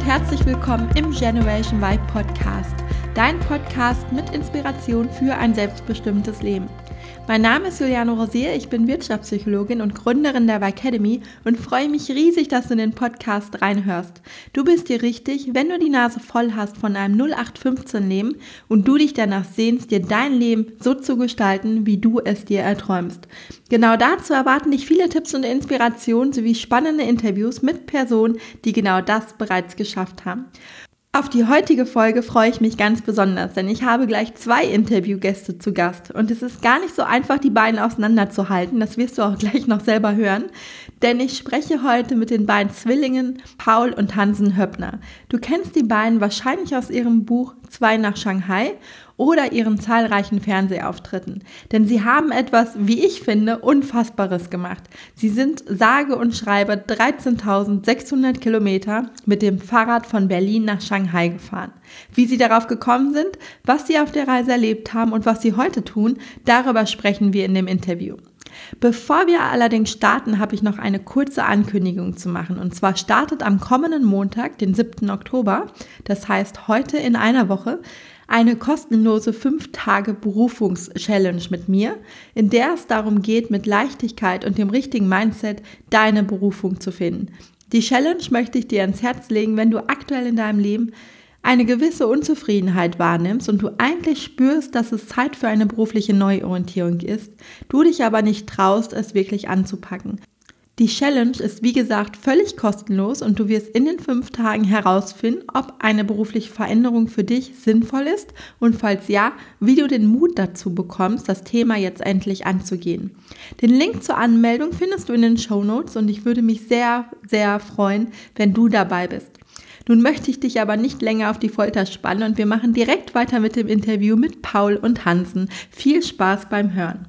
herzlich willkommen im Generation Vibe Podcast, dein Podcast mit Inspiration für ein selbstbestimmtes Leben. Mein Name ist Juliane Rosier, ich bin Wirtschaftspsychologin und Gründerin der Vibe und freue mich riesig, dass du in den Podcast reinhörst. Du bist hier richtig, wenn du die Nase voll hast von einem 0815-Leben und du dich danach sehnst, dir dein Leben so zu gestalten, wie du es dir erträumst. Genau dazu erwarten dich viele Tipps und Inspirationen sowie spannende Interviews mit Personen, die genau das bereits geschafft haben. Auf die heutige Folge freue ich mich ganz besonders, denn ich habe gleich 2 Interviewgäste zu Gast und es ist gar nicht so einfach, die beiden auseinanderzuhalten, das wirst du auch gleich noch selber hören, denn ich spreche heute mit den beiden Zwillingen Paul und Hansen Höppner. Du kennst die beiden wahrscheinlich aus ihrem Buch 2 nach Shanghai oder ihren zahlreichen Fernsehauftritten, denn sie haben etwas, wie ich finde, Unfassbares gemacht. Sie sind sage und schreibe 13.600 Kilometer mit dem Fahrrad von Berlin nach Shanghai gefahren. Wie sie darauf gekommen sind, was sie auf der Reise erlebt haben und was sie heute tun, darüber sprechen wir in dem Interview. Bevor wir allerdings starten, habe ich noch eine kurze Ankündigung zu machen. Und zwar startet am kommenden Montag, den 7. Oktober, das heißt heute in einer Woche, eine kostenlose 5-Tage-Berufungs-Challenge mit mir, in der es darum geht, mit Leichtigkeit und dem richtigen Mindset deine Berufung zu finden. Die Challenge möchte ich dir ans Herz legen, wenn du aktuell in deinem Leben eine gewisse Unzufriedenheit wahrnimmst und du eigentlich spürst, dass es Zeit für eine berufliche Neuorientierung ist, du dich aber nicht traust, es wirklich anzupacken. Die Challenge ist wie gesagt völlig kostenlos und du wirst in den 5 Tagen herausfinden, ob eine berufliche Veränderung für dich sinnvoll ist und falls ja, wie du den Mut dazu bekommst, das Thema jetzt endlich anzugehen. Den Link zur Anmeldung findest du in den Shownotes und ich würde mich sehr, sehr freuen, wenn du dabei bist. Nun möchte ich dich aber nicht länger auf die Folter spannen und wir machen direkt weiter mit dem Interview mit Paul und Hansen. Viel Spaß beim Hören.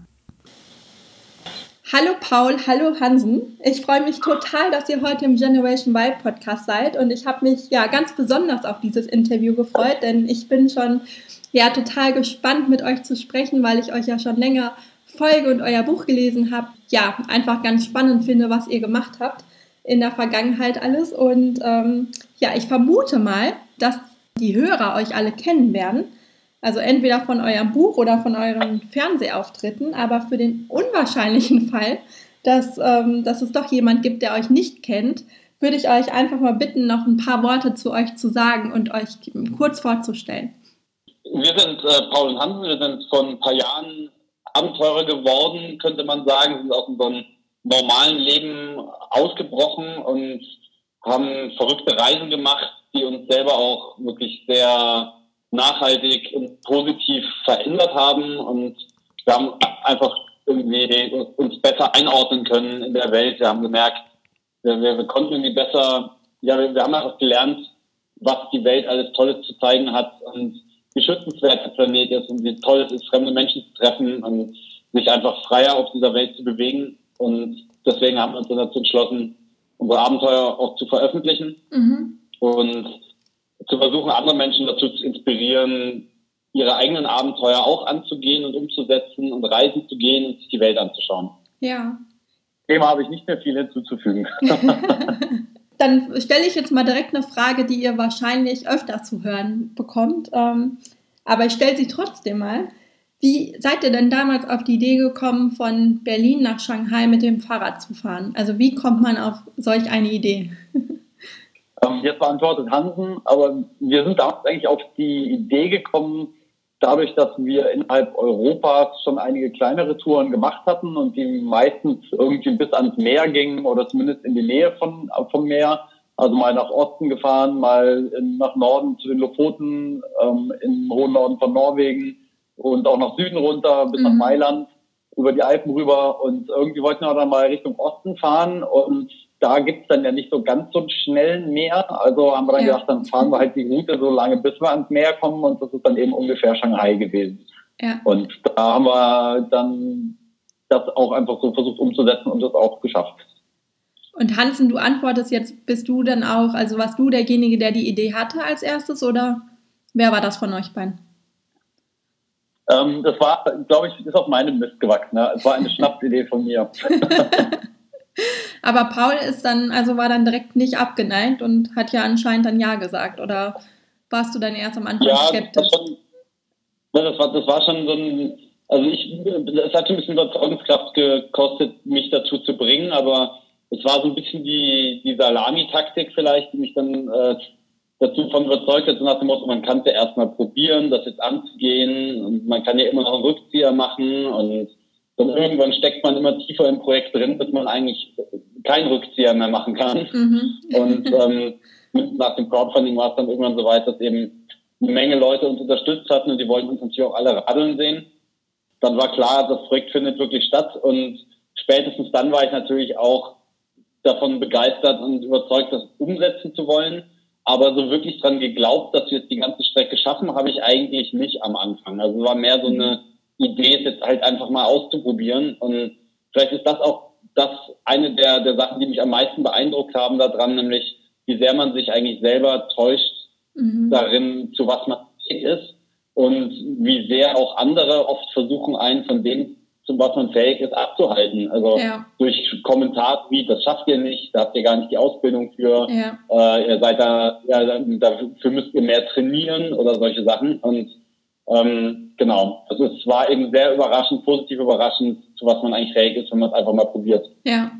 Hallo Paul, hallo Hansen. Ich freue mich total, dass ihr heute im Generation Vibe Podcast seid und ich habe mich ganz besonders auf dieses Interview gefreut, denn ich bin schon total gespannt mit euch zu sprechen, weil ich euch ja schon länger folge und euer Buch gelesen habe. Ja, einfach ganz spannend finde, was ihr gemacht habt in der Vergangenheit alles und ich vermute mal, dass die Hörer euch alle kennen werden. Also entweder von eurem Buch oder von euren Fernsehauftritten, aber für den unwahrscheinlichen Fall, dass es doch jemand gibt, der euch nicht kennt, würde ich euch einfach mal bitten, noch ein paar Worte zu euch zu sagen und euch kurz vorzustellen. Wir sind Paul und Hansen, wir sind vor ein paar Jahren Abenteurer geworden, könnte man sagen. Wir sind aus unserem normalen Leben ausgebrochen und haben verrückte Reisen gemacht, die uns selber auch wirklich sehr nachhaltig und positiv verändert haben und wir haben einfach irgendwie uns besser einordnen können in der Welt. Wir haben gemerkt, wir konnten irgendwie besser, wir haben einfach gelernt, was die Welt alles Tolles zu zeigen hat und wie schützenswert der Planet ist und wie toll es ist, fremde Menschen zu treffen und sich einfach freier auf dieser Welt zu bewegen und deswegen haben wir uns dazu entschlossen, unsere Abenteuer auch zu veröffentlichen und zu versuchen, andere Menschen dazu zu inspirieren, ihre eigenen Abenteuer auch anzugehen und umzusetzen und reisen zu gehen und sich die Welt anzuschauen. Ja. Dem habe ich nicht mehr viel hinzuzufügen. Dann stelle ich jetzt mal direkt eine Frage, die ihr wahrscheinlich öfter zu hören bekommt, aber ich stelle sie trotzdem mal. Wie seid ihr denn damals auf die Idee gekommen, von Berlin nach Shanghai mit dem Fahrrad zu fahren? Also wie kommt man auf solch eine Idee? Jetzt beantwortet Hansen, aber wir sind damals eigentlich auf die Idee gekommen, dadurch, dass wir innerhalb Europas schon einige kleinere Touren gemacht hatten und die meistens irgendwie bis ans Meer gingen oder zumindest in die Nähe vom Meer. Also mal nach Osten gefahren, mal nach Norden zu den Lofoten, im hohen Norden von Norwegen und auch nach Süden runter bis nach Mailand, über die Alpen rüber und irgendwie wollten wir dann mal Richtung Osten fahren und da gibt's dann ja nicht so ganz so einen schnellen Meer. Also haben wir dann gedacht, dann fahren wir halt die Route so lange, bis wir ans Meer kommen. Und das ist dann eben ungefähr Shanghai gewesen. Ja. Und da haben wir dann das auch einfach so versucht umzusetzen und das auch geschafft. Und Hansen, du antwortest jetzt, bist du dann auch, also warst du derjenige, der die Idee hatte als erstes oder wer war das von euch beiden? Das war, glaube ich, ist auf meinem Mist gewachsen. Ne? Es war eine Schnapsidee von mir. Aber Paul war dann direkt nicht abgeneigt und hat ja anscheinend dann Ja gesagt. Oder warst du dann erst am Anfang skeptisch? Das war schon so ein, es hat ein bisschen Überzeugungskraft gekostet, mich dazu zu bringen, aber es war so ein bisschen die Salami-Taktik vielleicht, die mich dann dazu von überzeugt hat, so nach dem Motto, man kann es ja erstmal probieren, das jetzt anzugehen und man kann ja immer noch einen Rückzieher machen und dann irgendwann steckt man immer tiefer im Projekt drin, bis man eigentlich keinen Rückzieher mehr machen kann. Und nach dem Crowdfunding war es dann irgendwann so weit, dass eben eine Menge Leute uns unterstützt hatten und die wollten uns natürlich auch alle radeln sehen. Dann war klar, das Projekt findet wirklich statt und spätestens dann war ich natürlich auch davon begeistert und überzeugt, das umsetzen zu wollen. Aber so wirklich dran geglaubt, dass wir jetzt die ganze Strecke schaffen, habe ich eigentlich nicht am Anfang. Also es war mehr so eine Idee, es jetzt halt einfach mal auszuprobieren. Und vielleicht ist das auch eine der Sachen, die mich am meisten beeindruckt haben daran, nämlich wie sehr man sich eigentlich selber täuscht darin, zu was man fähig ist und wie sehr auch andere oft versuchen, einen von dem, zu was man fähig ist, abzuhalten. Also durch Kommentare wie, das schafft ihr nicht, da habt ihr gar nicht die Ausbildung für, ihr seid dafür müsst ihr mehr trainieren oder solche Sachen. Und genau, also es war eben sehr überraschend, positiv überraschend, zu was man eigentlich fähig ist, wenn man es einfach mal probiert. Ja.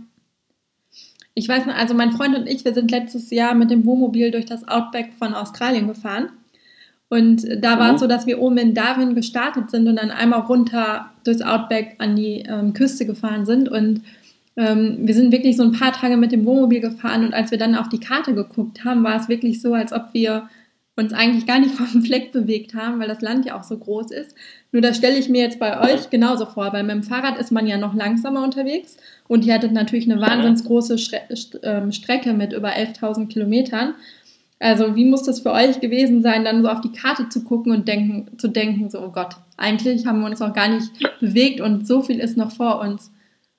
Ich weiß noch, also mein Freund und ich, wir sind letztes Jahr mit dem Wohnmobil durch das Outback von Australien gefahren. Und da war es so, dass wir oben in Darwin gestartet sind und dann einmal runter durchs Outback an die Küste gefahren sind. Und wir sind wirklich so ein paar Tage mit dem Wohnmobil gefahren. Und als wir dann auf die Karte geguckt haben, war es wirklich so, als ob wir uns eigentlich gar nicht vom Fleck bewegt haben, weil das Land ja auch so groß ist. Nur das stelle ich mir jetzt bei euch genauso vor, weil mit dem Fahrrad ist man ja noch langsamer unterwegs und ihr hattet natürlich eine wahnsinnig große Strecke mit über 11.000 Kilometern. Also wie muss das für euch gewesen sein, dann so auf die Karte zu gucken und zu denken, so, oh Gott, eigentlich haben wir uns noch gar nicht bewegt und so viel ist noch vor uns.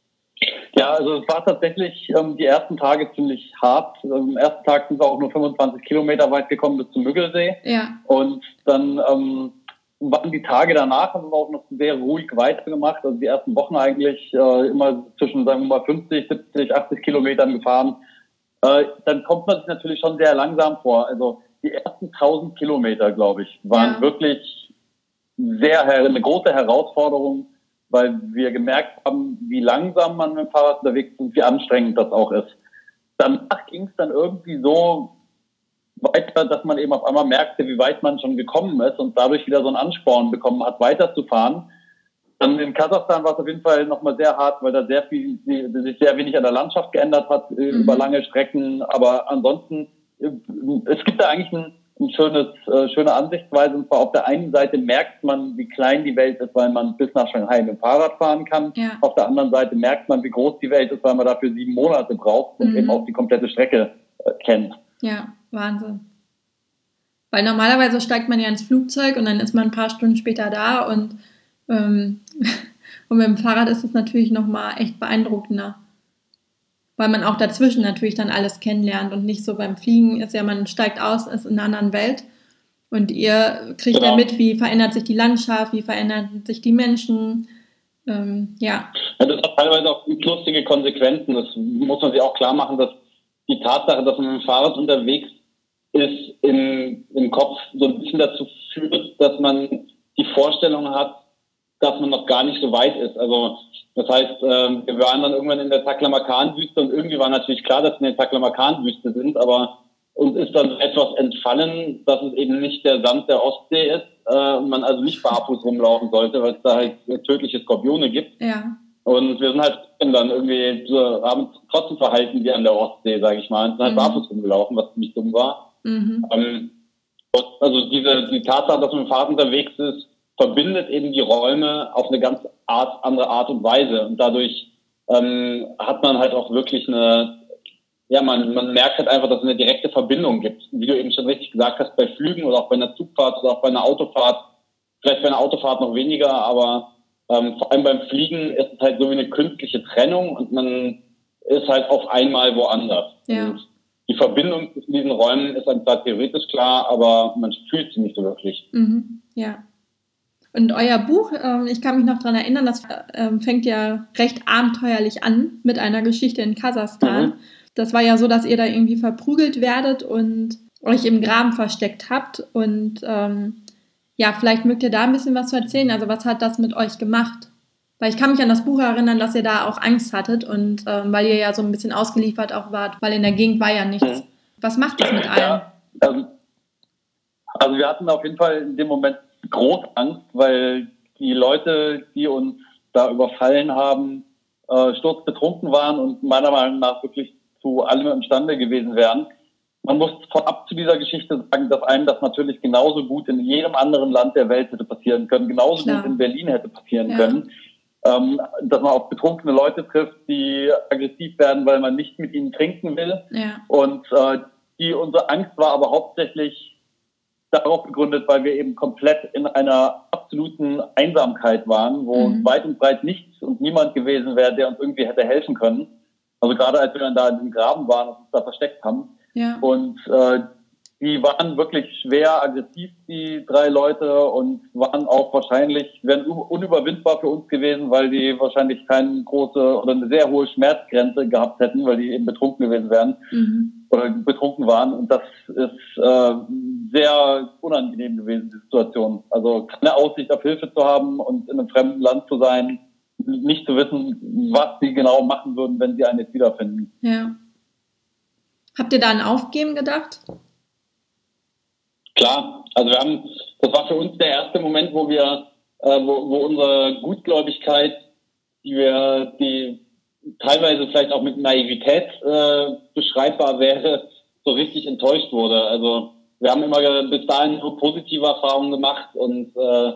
Ja, also es war tatsächlich die ersten Tage ziemlich hart. Am ersten Tag sind wir auch nur 25 Kilometer weit gekommen bis zum Müggelsee. Ja. Und dann waren die Tage danach, haben wir auch noch sehr ruhig weitergemacht. Also die ersten Wochen eigentlich immer zwischen, sagen wir mal, 50, 70, 80 Kilometern gefahren. Dann kommt man sich natürlich schon sehr langsam vor. Also die ersten 1000 Kilometer, glaube ich, waren wirklich eine große Herausforderung, weil wir gemerkt haben, wie langsam man mit dem Fahrrad unterwegs ist und wie anstrengend das auch ist. Danach ging es dann irgendwie so weiter, dass man eben auf einmal merkte, wie weit man schon gekommen ist und dadurch wieder so einen Ansporn bekommen hat, weiterzufahren. Dann in Kasachstan war es auf jeden Fall nochmal sehr hart, weil da sich sehr wenig an der Landschaft geändert hat über lange Strecken. Aber ansonsten, es gibt da eigentlich eine schöne Ansichtsweise. Und zwar auf der einen Seite merkt man, wie klein die Welt ist, weil man bis nach Shanghai mit dem Fahrrad fahren kann. Ja. Auf der anderen Seite merkt man, wie groß die Welt ist, weil man dafür 7 Monate braucht und eben auch die komplette Strecke kennt. Ja, Wahnsinn. Weil normalerweise steigt man ja ins Flugzeug und dann ist man ein paar Stunden später da und mit dem Fahrrad ist es natürlich nochmal echt beeindruckender. Weil man auch dazwischen natürlich dann alles kennenlernt und nicht so beim Fliegen ist ja, man steigt aus, ist in einer anderen Welt und ihr kriegt ja mit, wie verändert sich die Landschaft, wie verändern sich die Menschen, ja. Das hat teilweise auch lustige Konsequenzen, das muss man sich auch klar machen, dass die Tatsache, dass man mit dem Fahrrad unterwegs ist, im Kopf so ein bisschen dazu führt, dass man die Vorstellung hat, dass man noch gar nicht so weit ist. Also das heißt, wir waren dann irgendwann in der Taklamakan-Wüste und irgendwie war natürlich klar, dass wir in der Taklamakan-Wüste sind, aber uns ist dann etwas entfallen, dass es eben nicht der Sand der Ostsee ist und man also nicht barfuß rumlaufen sollte, weil es da halt tödliche Skorpione gibt. Ja. Und wir sind halt dann irgendwie haben trotzdem verhalten wie an der Ostsee, sage ich mal, und sind halt barfuß rumgelaufen, was ziemlich dumm war. Also die Tatsache, dass man mit dem Fahrrad unterwegs ist, verbindet eben die Räume auf eine ganz andere Art und Weise. Und dadurch hat man halt auch wirklich man merkt halt einfach, dass es eine direkte Verbindung gibt. Wie du eben schon richtig gesagt hast, bei Flügen oder auch bei einer Zugfahrt oder auch bei einer Autofahrt, vielleicht bei einer Autofahrt noch weniger, aber vor allem beim Fliegen ist es halt so wie eine künstliche Trennung und man ist halt auf einmal woanders. Ja. Und die Verbindung zwischen diesen Räumen ist einem zwar theoretisch klar, aber man fühlt sie nicht so wirklich. Ja. Und euer Buch, ich kann mich noch daran erinnern, das fängt ja recht abenteuerlich an mit einer Geschichte in Kasachstan. Mhm. Das war ja so, dass ihr da irgendwie verprügelt werdet und euch im Graben versteckt habt. Und ja, vielleicht mögt ihr da ein bisschen was zu erzählen. Also was hat das mit euch gemacht? Weil ich kann mich an das Buch erinnern, dass ihr da auch Angst hattet und weil ihr ja so ein bisschen ausgeliefert auch wart, weil in der Gegend war ja nichts. Mhm. Was macht das mit einem? Ja, also wir hatten auf jeden Fall in dem Moment groß Angst, weil die Leute, die uns da überfallen haben, sturzbetrunken waren und meiner Meinung nach wirklich zu allem imstande gewesen wären. Man muss vorab zu dieser Geschichte sagen, dass einem das natürlich genauso gut in jedem anderen Land der Welt hätte passieren können, genauso gut in Berlin hätte passieren können. Dass man auf betrunkene Leute trifft, die aggressiv werden, weil man nicht mit ihnen trinken will. Ja. Und unsere Angst war aber hauptsächlich darauf begründet, weil wir eben komplett in einer absoluten Einsamkeit waren, wo weit und breit nichts und niemand gewesen wäre, der uns irgendwie hätte helfen können. Also gerade als wir dann da in dem Graben waren und uns da versteckt haben. Ja. Und die waren wirklich schwer aggressiv, die 3 Leute, und waren auch wären unüberwindbar für uns gewesen, weil die wahrscheinlich keine große oder eine sehr hohe Schmerzgrenze gehabt hätten, weil die eben betrunken gewesen wären oder betrunken waren. Und das ist sehr unangenehm gewesen, die Situation. Also keine Aussicht auf Hilfe zu haben und in einem fremden Land zu sein, nicht zu wissen, was sie genau machen würden, wenn sie einen jetzt wiederfinden. Ja. Habt ihr da an Aufgeben gedacht? Klar, also das war für uns der erste Moment, wo wir, wo unsere Gutgläubigkeit, die teilweise vielleicht auch mit Naivität beschreibbar wäre, so richtig enttäuscht wurde. Also wir haben immer bis dahin nur positive Erfahrungen gemacht und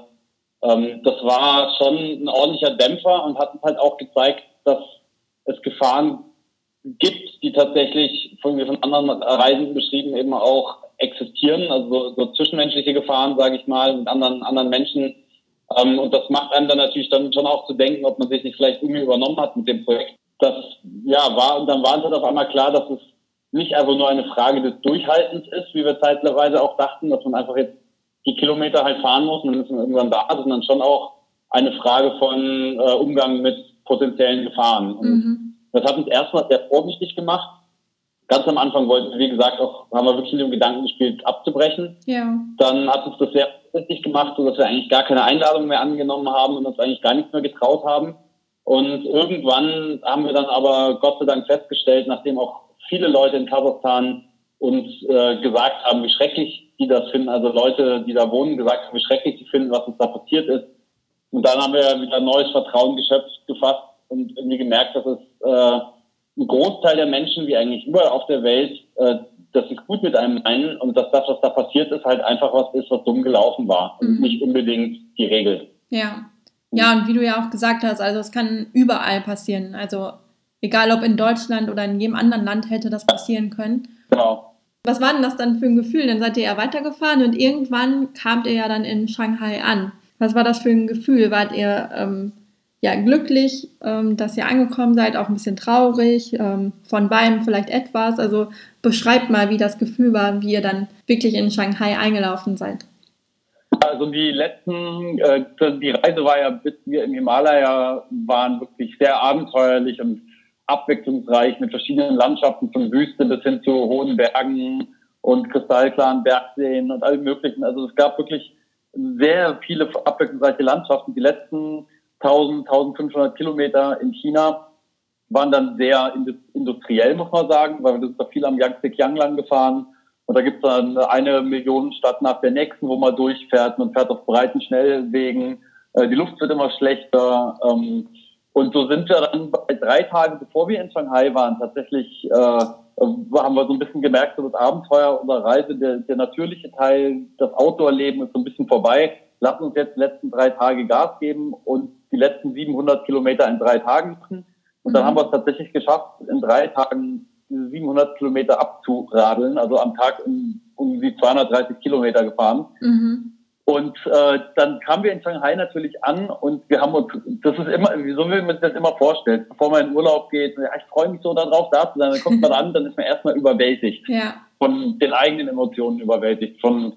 das war schon ein ordentlicher Dämpfer und hat uns halt auch gezeigt, dass es Gefahren gibt, die tatsächlich von anderen Reisenden beschrieben eben auch existieren, also so zwischenmenschliche Gefahren, sage ich mal, mit anderen Menschen. Und das macht einem dann natürlich dann schon auch zu denken, ob man sich nicht vielleicht irgendwie übernommen hat mit dem Projekt. Das und dann war uns halt auf einmal klar, dass es nicht einfach nur eine Frage des Durchhaltens ist, wie wir zeitweise auch dachten, dass man einfach jetzt die Kilometer halt fahren muss und dann ist man irgendwann da, sondern schon auch eine Frage von Umgang mit potenziellen Gefahren. Und das hat uns erstmal sehr vorsichtig gemacht. Ganz am Anfang haben wir wirklich mit dem Gedanken gespielt, abzubrechen. Ja. Dann hat uns das sehr vorsichtig gemacht, sodass wir eigentlich gar keine Einladung mehr angenommen haben und uns eigentlich gar nichts mehr getraut haben. Und irgendwann haben wir dann aber Gott sei Dank festgestellt, nachdem auch viele Leute in Kasachstan uns gesagt haben, wie schrecklich die das finden, also Leute, die da wohnen, gesagt haben, wie schrecklich sie finden, was uns da passiert ist. Und dann haben wir wieder neues Vertrauen gefasst und irgendwie gemerkt, dass es ein Großteil der Menschen, wie eigentlich überall auf der Welt, dass sie es gut mit einem meinen und dass das, was da passiert ist, halt einfach was ist, was dumm gelaufen war und nicht unbedingt die Regel. Ja. Ja, und wie du ja auch gesagt hast, also es kann überall passieren. Also egal ob in Deutschland oder in jedem anderen Land hätte das passieren können. Genau. Was war denn das dann für ein Gefühl? Dann seid ihr ja weitergefahren und irgendwann kamt ihr ja dann in Shanghai an. Was war das für ein Gefühl? Wart ihr glücklich, dass ihr angekommen seid, auch ein bisschen traurig, von beidem vielleicht etwas? Also beschreibt mal, wie das Gefühl war, wie ihr dann wirklich in Shanghai eingelaufen seid. Also die Reise war ja, bis wir im Himalaya waren, wirklich sehr abenteuerlich und abwechslungsreich mit verschiedenen Landschaften, von Wüste bis hin zu hohen Bergen und kristallklaren Bergseen und allem Möglichen. Also es gab wirklich sehr viele abwechslungsreiche Landschaften. Die letzten 1500 Kilometer in China waren dann sehr industriell, muss man sagen, weil wir sind da viel am Yangtze-Kiang lang gefahren. Und da gibt es dann eine Millionenstadt nach der nächsten, wo man durchfährt. Man fährt auf breiten Schnellwegen. Die Luft wird immer schlechter. Und so sind wir dann 3 Tage, bevor wir in Shanghai waren, tatsächlich haben wir so ein bisschen gemerkt, so das Abenteuer unserer Reise, der natürliche Teil, das Outdoor-Leben ist so ein bisschen vorbei. Lass uns jetzt die letzten 3 Tage Gas geben und die letzten 700 Kilometer in 3 Tagen machen. Und dann haben wir es tatsächlich geschafft, in 3 Tagen diese 700 Kilometer abzuradeln, also am Tag um die 230 Kilometer gefahren. Und dann kamen wir in Shanghai natürlich an und wir haben uns, das ist immer, so wie man sich das immer vorstellt, bevor man in Urlaub geht, ja, ich freue mich so darauf, da zu sein, dann kommt man an, dann ist man erstmal überwältigt, von den eigenen Emotionen überwältigt, von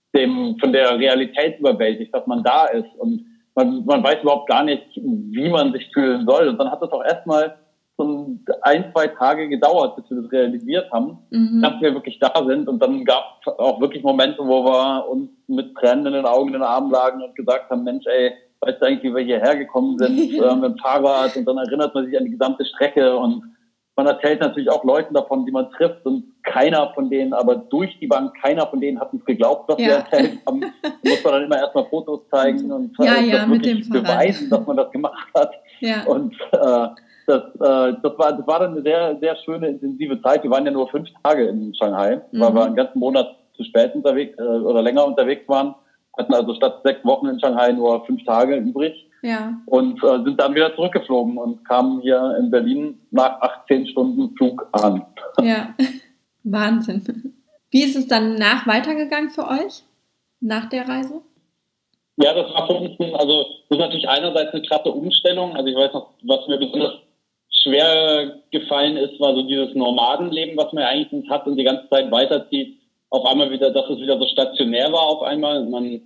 von der Realität überwältigt, dass man da ist und man weiß überhaupt gar nicht, wie man sich fühlen soll. Und dann hat es auch erstmal so 1-2 Tage gedauert, bis wir das realisiert haben, dass wir wirklich da sind. Und dann gab es auch wirklich Momente, wo wir uns mit Tränen in den Augen in den Armen lagen und gesagt haben, Mensch, ey, weißt du eigentlich, wie wir hierher gekommen sind mit dem Fahrrad? Und dann erinnert man sich an die gesamte Strecke und man erzählt natürlich auch Leuten davon, die man trifft und keiner von denen, aber durch die Bank, keiner von denen hat uns geglaubt, was wir erzählt haben. Muss man dann immer erstmal Fotos zeigen und das wirklich beweisen, dass man das gemacht hat. Ja. Und das war dann eine sehr, sehr schöne, intensive Zeit. Wir waren ja nur 5 Tage in Shanghai, weil wir einen ganzen Monat zu spät unterwegs oder länger unterwegs waren. Hatten also statt 6 Wochen in Shanghai nur 5 Tage übrig. Ja. Und sind dann wieder zurückgeflogen und kamen hier in Berlin nach 18 Stunden Flug an. Ja, Wahnsinn. Wie ist es dann weitergegangen für euch, nach der Reise? Ja, das war für uns, das ist natürlich einerseits eine krasse Umstellung. Also ich weiß noch, was mir besonders schwer gefallen ist, war so dieses Nomadenleben, was man ja eigentlich hat und die ganze Zeit weiterzieht. Auf einmal wieder, dass es wieder so stationär war auf einmal. Man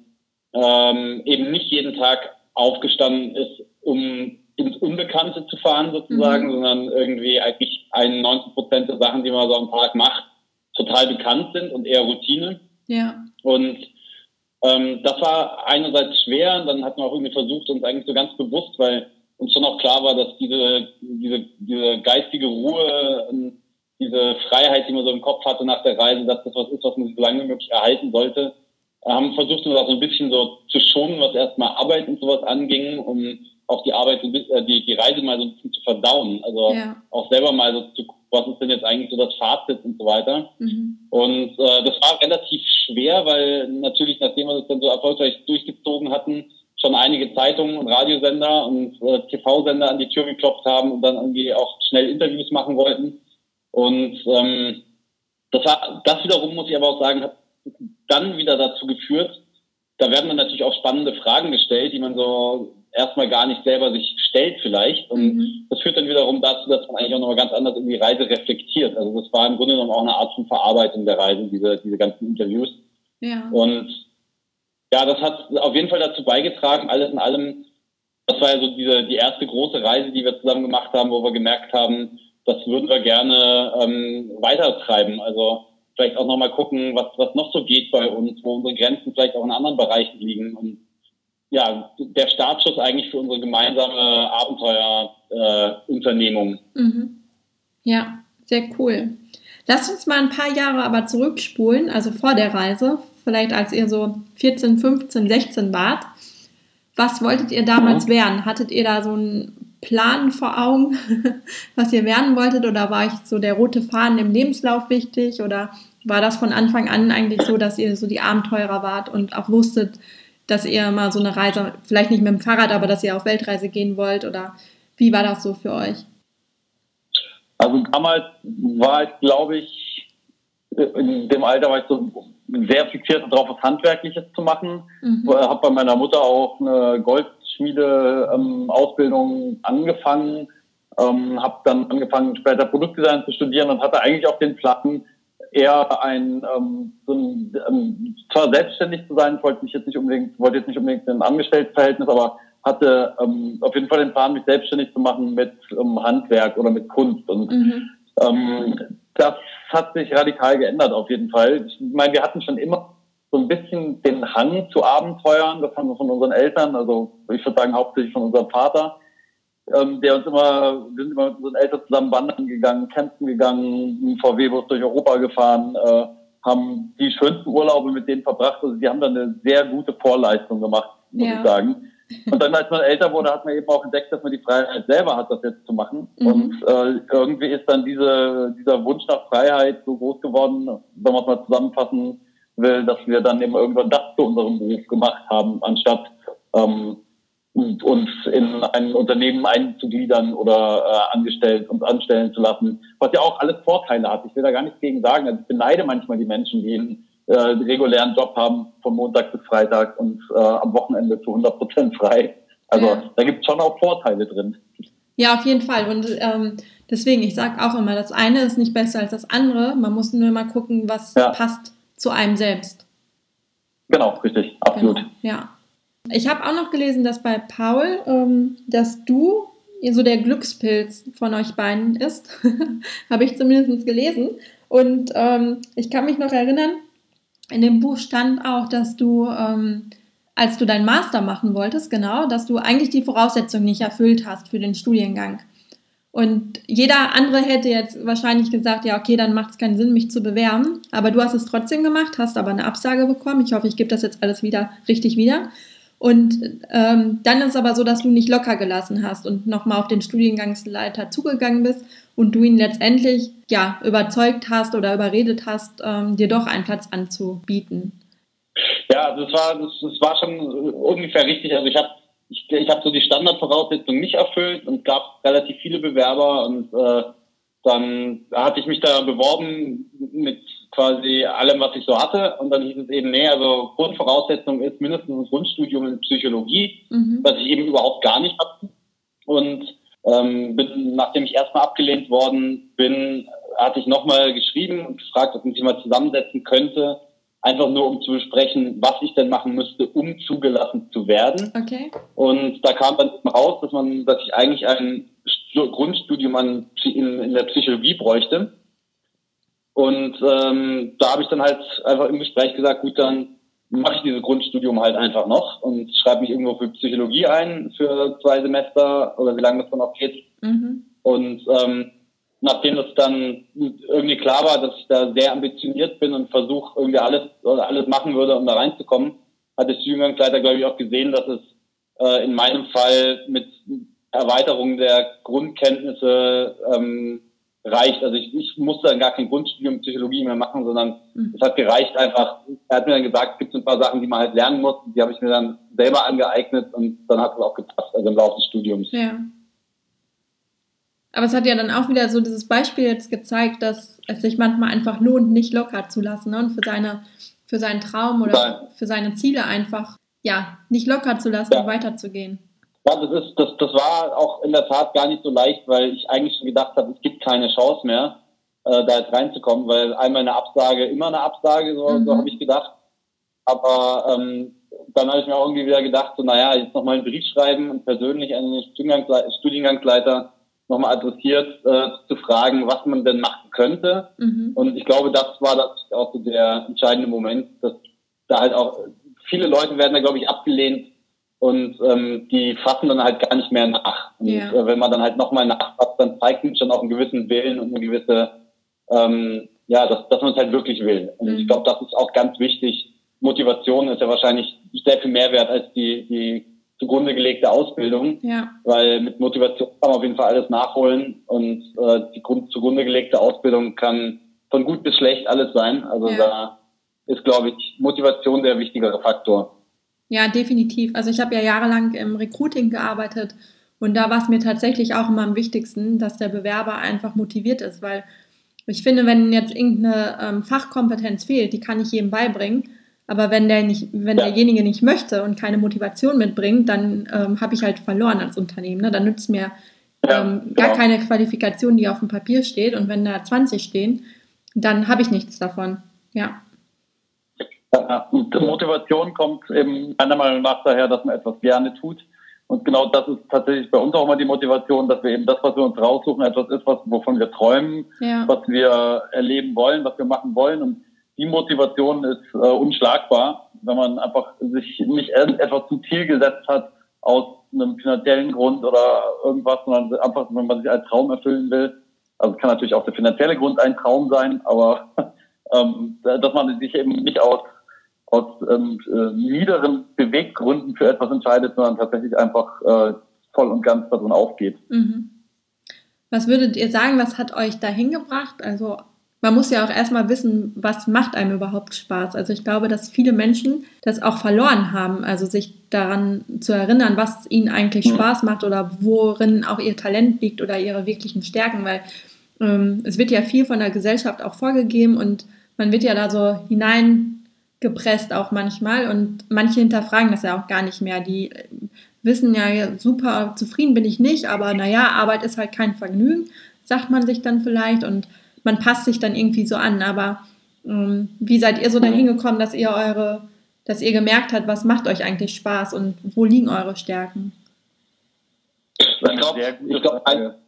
eben nicht jeden Tag aufgestanden ist, um ins Unbekannte zu fahren sozusagen, sondern irgendwie eigentlich 91% der Sachen, die man so am Tag macht, total bekannt sind und eher Routine. Ja. Und das war einerseits schwer und dann hat man auch irgendwie versucht, uns eigentlich so ganz bewusst, weil uns schon auch klar war, dass diese geistige Ruhe, diese Freiheit, die man so im Kopf hatte nach der Reise, dass das was ist, was man so lange wie möglich erhalten sollte. Haben versucht, uns auch so ein bisschen so zu schonen, was erstmal Arbeit und sowas anging, um auch die Arbeit, die Reise mal so ein bisschen zu verdauen. Also auch selber mal so zu gucken, was ist denn jetzt eigentlich so das Fazit und so weiter. Und das war relativ schwer, weil natürlich, nachdem wir das dann so erfolgreich durchgezogen hatten, schon einige Zeitungen und Radiosender und TV-Sender an die Tür geklopft haben und dann irgendwie auch schnell Interviews machen wollten. Und das wiederum, muss ich aber auch sagen, hat dann wieder dazu geführt, da werden dann natürlich auch spannende Fragen gestellt, die man so erstmal gar nicht selber sich stellt vielleicht. Und das führt dann wiederum dazu, dass man eigentlich auch nochmal ganz anders in die Reise reflektiert. Also das war im Grunde genommen auch eine Art von Verarbeitung der Reise, diese ganzen Interviews. Ja. Und ja, das hat auf jeden Fall dazu beigetragen, alles in allem. Das war ja so die erste große Reise, die wir zusammen gemacht haben, wo wir gemerkt haben, das würden wir gerne weitertreiben. Also vielleicht auch nochmal gucken, was noch so geht bei uns, wo unsere Grenzen vielleicht auch in anderen Bereichen liegen. Und ja, der Startschuss eigentlich für unsere gemeinsame Abenteuerunternehmung. Ja, sehr cool. Lasst uns mal ein paar Jahre aber zurückspulen, also vor der Reise, vielleicht als ihr so 14, 15, 16 wart. Was wolltet ihr damals werden? Hattet ihr da so einen Plan vor Augen, was ihr werden wolltet? Oder war euch so der rote Faden im Lebenslauf wichtig? Oder war das von Anfang an eigentlich so, dass ihr so die Abenteurer wart und auch wusstet, dass ihr mal so eine Reise, vielleicht nicht mit dem Fahrrad, aber dass ihr auf Weltreise gehen wollt? Oder wie war das so für euch? Also damals war ich, glaube ich, in dem Alter war ich so sehr fixiert darauf, was Handwerkliches zu machen. Habe bei meiner Mutter auch eine Goldschmiede-Ausbildung angefangen, habe dann angefangen, später Produktdesign zu studieren und hatte eigentlich auch den Plan, eher zwar selbstständig zu sein, wollte jetzt nicht unbedingt ein Angestelltenverhältnis, aber hatte auf jeden Fall den Plan, mich selbstständig zu machen mit Handwerk oder mit Kunst. Und das hat sich radikal geändert auf jeden Fall. Ich meine, wir hatten schon immer so ein bisschen den Hang zu Abenteuern. Das haben wir von unseren Eltern, also ich würde sagen hauptsächlich von unserem Vater, wir sind immer mit unseren Eltern zusammen wandern gegangen, campen gegangen, einen VW-Bus durch Europa gefahren, haben die schönsten Urlaube mit denen verbracht. Also die haben dann eine sehr gute Vorleistung gemacht, muss ich sagen. Und dann, als man älter wurde, hat man eben auch entdeckt, dass man die Freiheit selber hat, das jetzt zu machen. Und irgendwie ist dann dieser Wunsch nach Freiheit so groß geworden, wenn man es mal zusammenfassen will, dass wir dann eben irgendwann das zu unserem Beruf gemacht haben, anstatt uns in ein Unternehmen einzugliedern oder anstellen zu lassen, was ja auch alles Vorteile hat. Ich will da gar nichts gegen sagen. Also ich beneide manchmal die Menschen, die einen regulären Job haben von Montag bis Freitag und am Wochenende zu 100% frei. Also da gibt es schon auch Vorteile drin. Ja, auf jeden Fall. Und deswegen, ich sage auch immer, das eine ist nicht besser als das andere. Man muss nur mal gucken, was passt zu einem selbst. Genau, richtig, absolut. Genau, ja. Ich habe auch noch gelesen, dass bei Paul, dass du so der Glückspilz von euch beiden ist. Habe ich zumindest gelesen. Und ich kann mich noch erinnern, in dem Buch stand auch, dass du, als du deinen Master machen wolltest, genau, dass du eigentlich die Voraussetzungen nicht erfüllt hast für den Studiengang. Und jeder andere hätte jetzt wahrscheinlich gesagt, ja, okay, dann macht es keinen Sinn, mich zu bewerben. Aber du hast es trotzdem gemacht, hast aber eine Absage bekommen. Ich hoffe, ich gebe das jetzt alles wieder richtig wieder. Und dann ist es aber so, dass du nicht locker gelassen hast und nochmal auf den Studiengangsleiter zugegangen bist und du ihn letztendlich ja überzeugt hast oder überredet hast, dir doch einen Platz anzubieten. Ja, das war schon ungefähr richtig. Also ich hab so die Standardvoraussetzungen nicht erfüllt und gab relativ viele Bewerber und dann hatte ich mich da beworben mit quasi allem, was ich so hatte, und dann hieß es eben, nee, also Grundvoraussetzung ist mindestens ein Grundstudium in Psychologie, was ich eben überhaupt gar nicht hatte. Und bin, nachdem ich erstmal abgelehnt worden bin, hatte ich nochmal geschrieben und gefragt, ob man sich mal zusammensetzen könnte, einfach nur um zu besprechen, was ich denn machen müsste, um zugelassen zu werden. Okay. Und da kam dann raus, dass ich eigentlich ein Grundstudium in der Psychologie bräuchte. Und da habe ich dann halt einfach im Gespräch gesagt, gut, dann mache ich dieses Grundstudium halt einfach noch und schreibe mich irgendwo für Psychologie ein für 2 Semester oder wie lange das dann auch geht. Und nachdem das dann irgendwie klar war, dass ich da sehr ambitioniert bin und versuche irgendwie alles machen würde, um da reinzukommen, hat der Studiengangsleiter, glaube ich, auch gesehen, dass es in meinem Fall mit Erweiterung der Grundkenntnisse reicht. Also ich musste dann gar kein Grundstudium Psychologie mehr machen, sondern es hat gereicht einfach. Er hat mir dann gesagt, es gibt so ein paar Sachen, die man halt lernen muss, die habe ich mir dann selber angeeignet und dann hat es auch gepasst, also im Laufe des Studiums. Ja. Aber es hat ja dann auch wieder so dieses Beispiel jetzt gezeigt, dass es sich manchmal einfach lohnt, nicht locker zu lassen, ne? Und für seinen Traum oder für seine Ziele einfach, ja, nicht locker zu lassen und weiterzugehen. Ja, das war auch in der Tat gar nicht so leicht, weil ich eigentlich schon gedacht habe, es gibt keine Chance mehr, da jetzt reinzukommen, weil einmal eine Absage, immer eine Absage, so habe ich gedacht. Aber dann habe ich mir auch irgendwie wieder gedacht, so naja, jetzt nochmal einen Brief schreiben und persönlich an den Studiengangsleiter nochmal adressiert, zu fragen, was man denn machen könnte. Und ich glaube, das war das auch so der entscheidende Moment, dass da halt auch viele Leute werden da, glaube ich, abgelehnt und die fassen dann halt gar nicht mehr nach. Und wenn man dann halt nochmal nachfasst, dann zeigt man schon auch einen gewissen Willen und eine gewisse, dass man es halt wirklich will. Und ich glaube, das ist auch ganz wichtig. Motivation ist ja wahrscheinlich sehr viel mehr wert als die zugrunde gelegte Ausbildung, weil mit Motivation kann man auf jeden Fall alles nachholen und die zugrunde gelegte Ausbildung kann von gut bis schlecht alles sein. Also da ist, glaube ich, Motivation der wichtigere Faktor. Ja, definitiv. Also ich habe ja jahrelang im Recruiting gearbeitet und da war es mir tatsächlich auch immer am wichtigsten, dass der Bewerber einfach motiviert ist, weil ich finde, wenn jetzt irgendeine Fachkompetenz fehlt, die kann ich jedem beibringen, aber wenn derjenige nicht möchte und keine Motivation mitbringt, dann habe ich halt verloren als Unternehmen. Ne? Dann nützt mir gar keine Qualifikation, die auf dem Papier steht, und wenn da 20 stehen, dann habe ich nichts davon. Ja. Und Motivation kommt eben meiner Meinung nach daher, dass man etwas gerne tut. Und genau das ist tatsächlich bei uns auch immer die Motivation, dass wir eben das, was wir uns raussuchen, etwas ist, wovon wir träumen, was wir erleben wollen, was wir machen wollen. Und die Motivation ist unschlagbar, wenn man einfach sich nicht etwas zum Ziel gesetzt hat aus einem finanziellen Grund oder irgendwas, sondern einfach, wenn man sich einen Traum erfüllen will. Also es kann natürlich auch der finanzielle Grund ein Traum sein, aber dass man sich eben nicht aus niederen Beweggründen für etwas entscheidet, sondern tatsächlich einfach voll und ganz darin aufgeht. Was würdet ihr sagen, was hat euch dahin gebracht? Also man muss ja auch erstmal wissen, was macht einem überhaupt Spaß. Also ich glaube, dass viele Menschen das auch verloren haben, also sich daran zu erinnern, was ihnen eigentlich Spaß macht oder worin auch ihr Talent liegt oder ihre wirklichen Stärken, weil es wird ja viel von der Gesellschaft auch vorgegeben und man wird ja da so hineingepresst auch manchmal und manche hinterfragen das ja auch gar nicht mehr. Die wissen ja, super zufrieden bin ich nicht, aber naja, Arbeit ist halt kein Vergnügen, sagt man sich dann vielleicht, und man passt sich dann irgendwie so an. Aber wie seid ihr so dahin gekommen, dass ihr eure dass ihr gemerkt habt, was macht euch eigentlich Spaß und wo liegen eure Stärken? Ich glaube,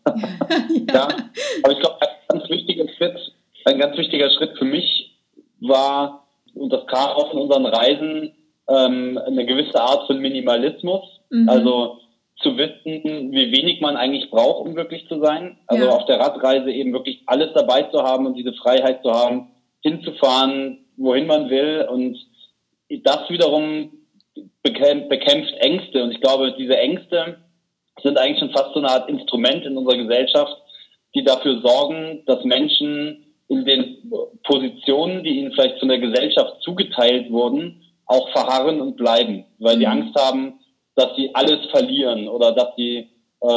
ein ganz wichtiger Schritt für mich war, und das kam auch in unseren Reisen, eine gewisse Art von Minimalismus. Also zu wissen, wie wenig man eigentlich braucht, um glücklich zu sein. Also auf der Radreise eben wirklich alles dabei zu haben und diese Freiheit zu haben, hinzufahren, wohin man will. Und das wiederum bekämpft Ängste. Und ich glaube, diese Ängste sind eigentlich schon fast so eine Art Instrument in unserer Gesellschaft, die dafür sorgen, dass Menschen in den Positionen, die ihnen vielleicht von der Gesellschaft zugeteilt wurden, auch verharren und bleiben, weil sie Angst haben, dass sie alles verlieren oder dass sie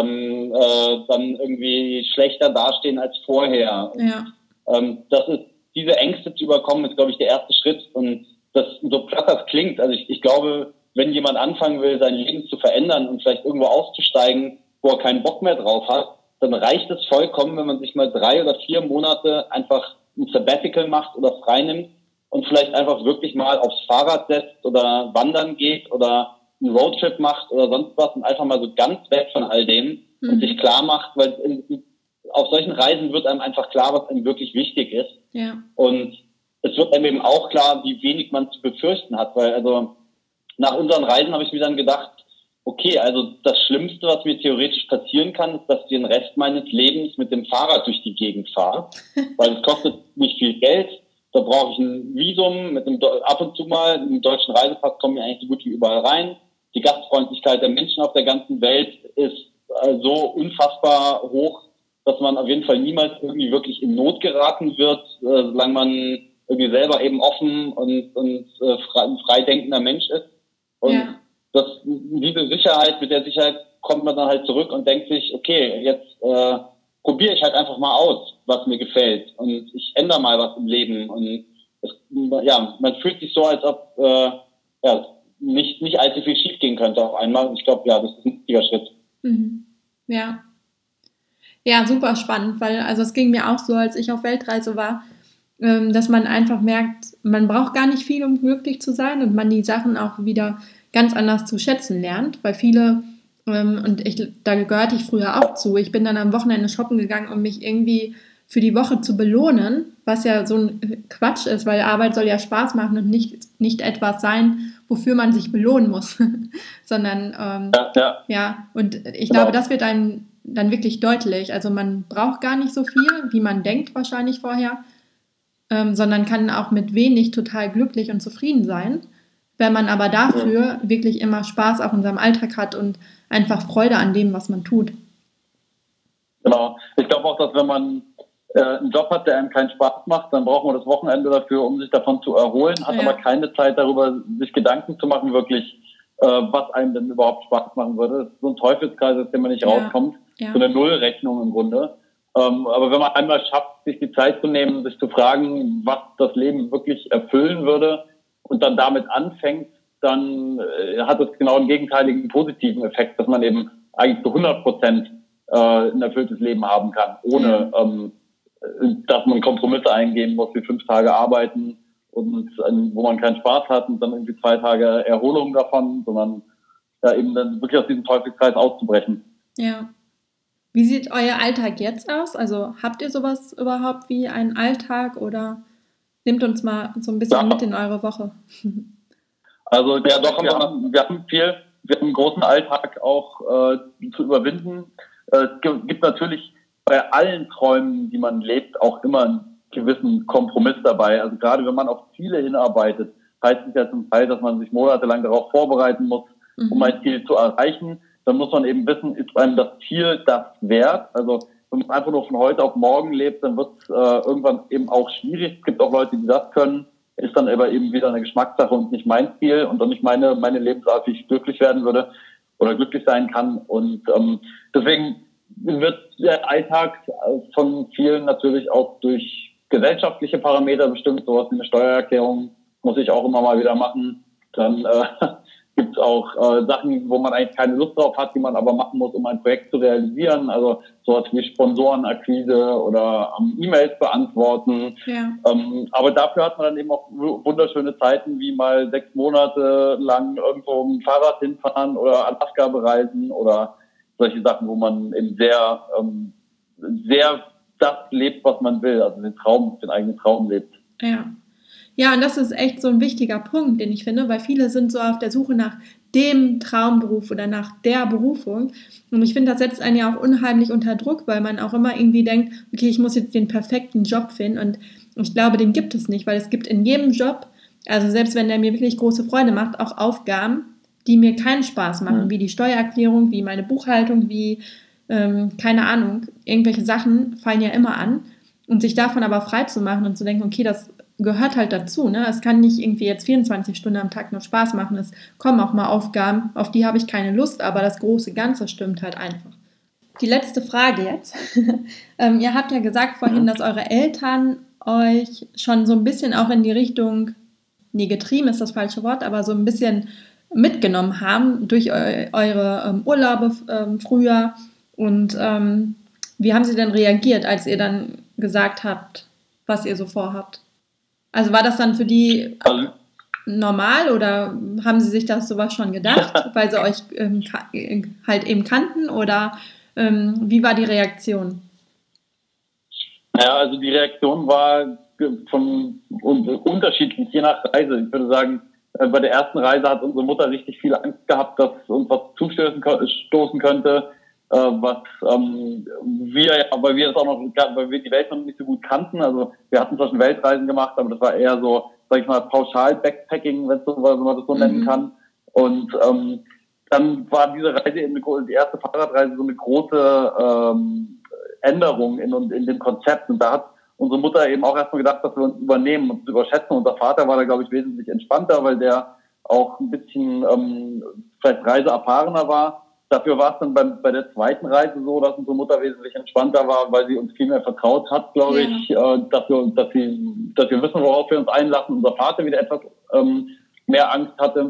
dann irgendwie schlechter dastehen als vorher. Das ist, diese Ängste zu überkommen, ist, glaube ich, der erste Schritt. Und das, so platt das klingt, also ich glaube, wenn jemand anfangen will, sein Leben zu verändern und vielleicht irgendwo auszusteigen, wo er keinen Bock mehr drauf hat, dann reicht es vollkommen, wenn man sich mal 3 oder 4 Monate einfach ein Sabbatical macht oder frei nimmt und vielleicht einfach wirklich mal aufs Fahrrad setzt oder wandern geht oder einen Roadtrip macht oder sonst was und einfach mal so ganz weg von all dem und sich klar macht, weil auf solchen Reisen wird einem einfach klar, was einem wirklich wichtig ist. Ja. Und es wird einem eben auch klar, wie wenig man zu befürchten hat, weil also nach unseren Reisen habe ich mir dann gedacht, okay, also das Schlimmste, was mir theoretisch passieren kann, ist, dass ich den Rest meines Lebens mit dem Fahrrad durch die Gegend fahre, weil es kostet nicht viel Geld. Da brauche ich ein Visum ab und zu mal, mit dem deutschen Reisepass komme ich eigentlich so gut wie überall rein. Die Gastfreundlichkeit der Menschen auf der ganzen Welt ist so unfassbar hoch, dass man auf jeden Fall niemals irgendwie wirklich in Not geraten wird, solange man irgendwie selber eben offen und freidenkender Mensch ist. Und diese Sicherheit, mit der Sicherheit kommt man dann halt zurück und denkt sich, okay, jetzt probiere ich halt einfach mal aus, was mir gefällt und ich ändere mal was im Leben und man fühlt sich so, als ob nicht allzu viel schief gehen könnte auf einmal. Und ich glaube, das ist ein wichtiger Schritt. Ja, super spannend, weil also es ging mir auch so, als ich auf Weltreise war, dass man einfach merkt, man braucht gar nicht viel, um glücklich zu sein und man die Sachen auch wieder ganz anders zu schätzen lernt, weil viele, da gehörte ich früher auch zu, ich bin dann am Wochenende shoppen gegangen, um mich irgendwie für die Woche zu belohnen, was ja so ein Quatsch ist, weil Arbeit soll ja Spaß machen und nicht etwas sein, wofür man sich belohnen muss, sondern und ich glaube, das wird einem dann wirklich deutlich, also man braucht gar nicht so viel, wie man denkt wahrscheinlich vorher, sondern kann auch mit wenig total glücklich und zufrieden sein. Wenn man aber dafür wirklich immer Spaß auch in seinem Alltag hat und einfach Freude an dem, was man tut. Genau. Ich glaube auch, dass wenn man einen Job hat, der einem keinen Spaß macht, dann braucht man das Wochenende dafür, um sich davon zu erholen, hat aber keine Zeit darüber, sich Gedanken zu machen, wirklich, was einem denn überhaupt Spaß machen würde. Das ist so ein Teufelskreis, aus dem man nicht rauskommt. So eine Nullrechnung im Grunde. Aber wenn man einmal schafft, sich die Zeit zu nehmen, sich zu fragen, was das Leben wirklich erfüllen würde und dann damit anfängt, dann hat es genau einen gegenteiligen positiven Effekt, dass man eben eigentlich zu 100% ein erfülltes Leben haben kann, ohne dass man Kompromisse eingehen muss, wie 5 Tage arbeiten und wo man keinen Spaß hat und dann irgendwie 2 Tage Erholung davon, sondern eben dann wirklich aus diesem Teufelskreis auszubrechen. Ja. Wie sieht euer Alltag jetzt aus? Also habt ihr sowas überhaupt wie einen Alltag oder nehmt uns mal so ein bisschen mit in eure Woche? Also wir haben viel, wir haben einen großen Alltag auch zu überwinden. Es gibt natürlich bei allen Träumen, die man lebt, auch immer einen gewissen Kompromiss dabei. Also gerade wenn man auf Ziele hinarbeitet, heißt es ja zum Teil, dass man sich monatelang darauf vorbereiten muss, um ein Ziel zu erreichen. Dann muss man eben wissen, ist einem das Ziel das wert? Also wenn man einfach nur von heute auf morgen lebt, dann wird es irgendwann eben auch schwierig. Es gibt auch Leute, die das können. Ist dann aber eben wieder eine Geschmackssache und nicht mein Ziel und auch nicht meine Lebensart, wie ich glücklich werden würde oder glücklich sein kann. Und deswegen wird der Alltag von vielen natürlich auch durch gesellschaftliche Parameter bestimmt. Sowas wie eine Steuererklärung muss ich auch immer mal wieder machen. Dann Gibt es auch Sachen, wo man eigentlich keine Lust drauf hat, die man aber machen muss, um ein Projekt zu realisieren. Also sowas wie Sponsorenakquise oder E-Mails beantworten. Ja. Aber dafür hat man dann eben auch wunderschöne Zeiten, wie mal 6 Monate lang irgendwo mit dem Fahrrad hinfahren oder Alaska bereisen oder solche Sachen, wo man eben sehr das lebt, was man will, also den eigenen Traum lebt. Ja. Ja, und das ist echt so ein wichtiger Punkt, den ich finde, weil viele sind so auf der Suche nach dem Traumberuf oder nach der Berufung. Und ich finde, das setzt einen ja auch unheimlich unter Druck, weil man auch immer irgendwie denkt, okay, ich muss jetzt den perfekten Job finden. Und ich glaube, den gibt es nicht, weil es gibt in jedem Job, also selbst wenn der mir wirklich große Freude macht, auch Aufgaben, die mir keinen Spaß machen, wie die Steuererklärung, wie meine Buchhaltung, wie, keine Ahnung, irgendwelche Sachen fallen ja immer an. Und sich davon aber frei zu machen und zu denken, okay, das gehört halt dazu, ne? Es kann nicht irgendwie jetzt 24 Stunden am Tag nur Spaß machen. Es kommen auch mal Aufgaben, auf die habe ich keine Lust, aber das große Ganze stimmt halt einfach. Die letzte Frage jetzt. Ihr habt ja gesagt vorhin, dass eure Eltern euch schon so ein bisschen auch in die Richtung, nee, getrieben ist das falsche Wort, aber so ein bisschen mitgenommen haben durch eure Urlaube früher. Und wie haben sie denn reagiert, als ihr dann gesagt habt, was ihr so vorhabt? Also war das dann für die normal oder haben sie sich das sowas schon gedacht, weil sie euch halt eben kannten oder wie war die Reaktion? Ja, also die Reaktion war unterschiedlich, je nach Reise. Ich würde sagen, bei der ersten Reise hat unsere Mutter richtig viel Angst gehabt, dass uns was zustoßen könnte, aber wir das auch noch, weil wir die Welt noch nicht so gut kannten. Also wir hatten zwar schon Weltreisen gemacht, aber das war eher so, sag ich mal, pauschal Backpacking, wenn man das so nennen kann. Und dann war diese Reise eben die erste Fahrradreise so eine große Änderung in dem Konzept. Und da hat unsere Mutter eben auch erstmal gedacht, dass wir uns übernehmen und überschätzen. Unser Vater war da, glaube ich, wesentlich entspannter, weil der auch ein bisschen vielleicht reiseerfahrener war. Dafür war es dann bei der zweiten Reise so, dass unsere Mutter wesentlich entspannter war, weil sie uns viel mehr vertraut hat, glaube ich, dass wir wissen, worauf wir uns einlassen. Unser Vater wieder etwas mehr Angst hatte.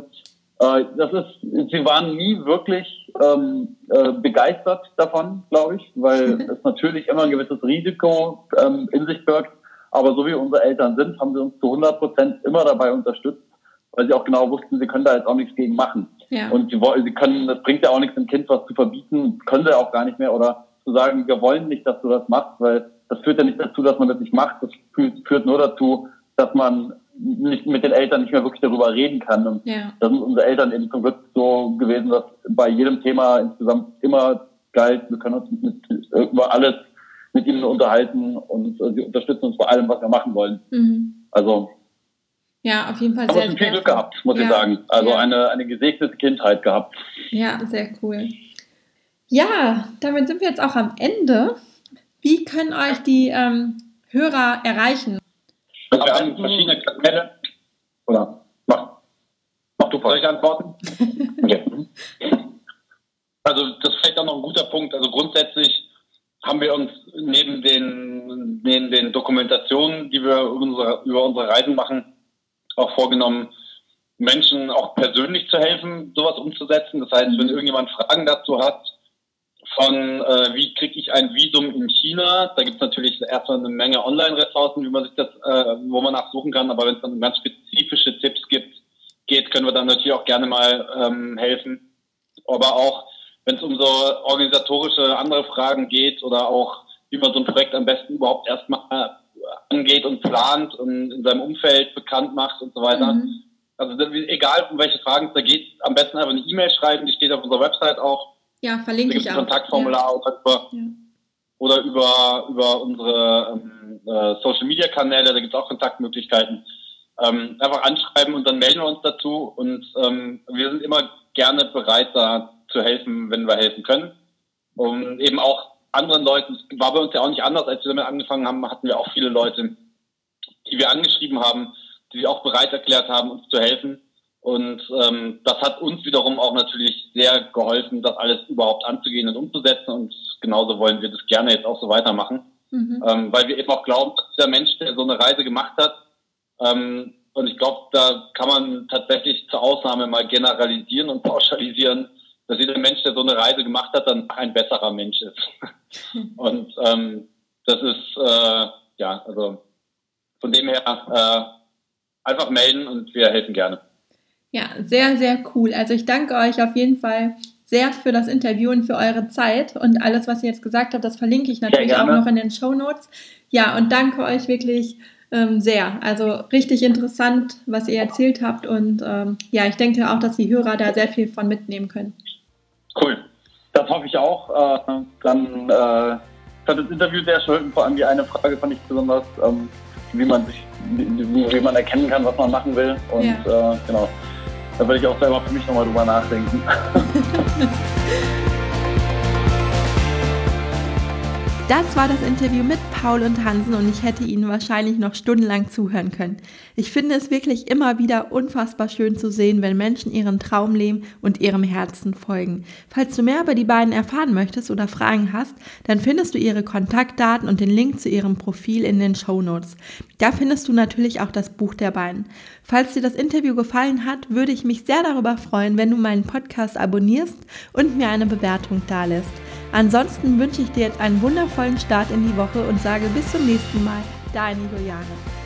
Sie waren nie wirklich begeistert davon, glaube ich, weil es natürlich immer ein gewisses Risiko in sich birgt. Aber so wie unsere Eltern sind, haben sie uns zu 100% immer dabei unterstützt, weil sie auch genau wussten, sie können da jetzt auch nichts gegen machen. Ja. Und sie können, das bringt ja auch nichts, dem Kind was zu verbieten, können sie auch gar nicht mehr, oder zu sagen, wir wollen nicht, dass du das machst, weil das führt ja nicht dazu, dass man das nicht macht, das führt nur dazu, dass man nicht mit den Eltern nicht mehr wirklich darüber reden kann. Und das sind unsere Eltern eben zum Glück so gewesen, dass bei jedem Thema insgesamt immer galt, wir können uns über alles mit ihnen unterhalten und sie unterstützen uns bei allem, was wir machen wollen. Also ja, auf jeden Fall sehr gut. Haben wir viel Glück gehabt, muss ich sagen. Also eine gesegnete Kindheit gehabt. Ja, sehr cool. Ja, damit sind wir jetzt auch am Ende. Wie können euch die Hörer erreichen? Also wir haben verschiedene Kanäle. Oder mach du, soll ich antworten? Okay. Also das ist vielleicht auch noch ein guter Punkt. Also grundsätzlich haben wir uns neben den Dokumentationen, die wir über unsere Reisen machen, auch vorgenommen, Menschen auch persönlich zu helfen, sowas umzusetzen. Das heißt, wenn irgendjemand Fragen dazu hat, von wie kriege ich ein Visum in China, da gibt es natürlich erstmal eine Menge Online-Ressourcen, wie man sich das, wo man nachsuchen kann, aber wenn es dann um ganz spezifische Tipps geht, können wir dann natürlich auch gerne mal helfen. Aber auch, wenn es um so organisatorische andere Fragen geht oder auch, wie man so ein Projekt am besten überhaupt erstmal angeht und plant und in seinem Umfeld bekannt macht und so weiter. Also egal, um welche Fragen es da geht, am besten einfach eine E-Mail schreiben, die steht auf unserer Website auch. Ja, verlinke ich auch. Da gibt es ein Kontaktformular oder über unsere Social-Media-Kanäle, da gibt es auch Kontaktmöglichkeiten. Einfach anschreiben und dann melden wir uns dazu und wir sind immer gerne bereit, da zu helfen, wenn wir helfen können. Und eben auch anderen Leuten, es war bei uns ja auch nicht anders, als wir damit angefangen haben, hatten wir auch viele Leute, die wir angeschrieben haben, die sich auch bereit erklärt haben, uns zu helfen. Und das hat uns wiederum auch natürlich sehr geholfen, das alles überhaupt anzugehen und umzusetzen. Und genauso wollen wir das gerne jetzt auch so weitermachen. Weil wir eben auch glauben, dass der Mensch, der so eine Reise gemacht hat, Und ich glaube, da kann man tatsächlich zur Ausnahme mal generalisieren und pauschalisieren, dass jeder Mensch, der so eine Reise gemacht hat, dann ein besserer Mensch ist. Und das ist, also von dem her einfach melden und wir helfen gerne. Ja, sehr, sehr cool. Also ich danke euch auf jeden Fall sehr für das Interview und für eure Zeit und alles, was ihr jetzt gesagt habt, das verlinke ich natürlich auch noch in den Shownotes. Ja, und danke euch wirklich sehr. Also richtig interessant, was ihr erzählt habt und ich denke auch, dass die Hörer da sehr viel von mitnehmen können. Cool, das hoffe ich auch. Dann fand das Interview sehr schön, vor allem die eine Frage fand ich besonders, wie man erkennen kann, was man machen will und genau. Da würde ich auch selber für mich nochmal drüber nachdenken. Das war das Interview mit Paul und Hansen und ich hätte Ihnen wahrscheinlich noch stundenlang zuhören können. Ich finde es wirklich immer wieder unfassbar schön zu sehen, wenn Menschen ihren Traum leben und ihrem Herzen folgen. Falls du mehr über die beiden erfahren möchtest oder Fragen hast, dann findest du ihre Kontaktdaten und den Link zu ihrem Profil in den Shownotes. Da findest du natürlich auch das Buch der beiden. Falls dir das Interview gefallen hat, würde ich mich sehr darüber freuen, wenn du meinen Podcast abonnierst und mir eine Bewertung dalässt. Ansonsten wünsche ich dir jetzt einen wundervollen Start in die Woche und sage bis zum nächsten Mal, deine Juliane.